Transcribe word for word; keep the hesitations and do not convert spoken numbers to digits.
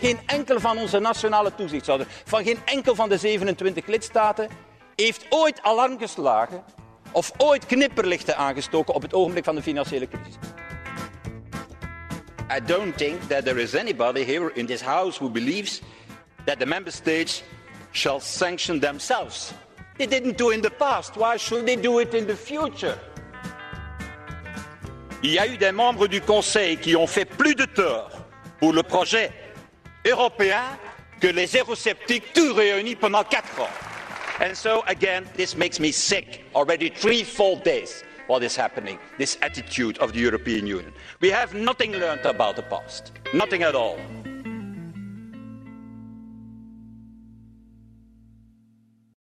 Geen enkel van onze nationale toezichthouders, van geen enkel van de zevenentwintig lidstaten, heeft ooit alarm geslagen of ooit knipperlichten aangestoken op het ogenblik van de financiële crisis. I don't think that there is anybody here in this house who believes that the member states shall sanction themselves. They didn't do it in the past. Why should they do it in the future? Il y a eu des membres du Conseil qui ont fait plus de tort pour le projet européen que les eurosceptiques tous réunis pendant quatre ans. And so again, this makes me sick. Already three full days what is happening, this attitude of the European Union. We have nothing learned about the past. Nothing at all.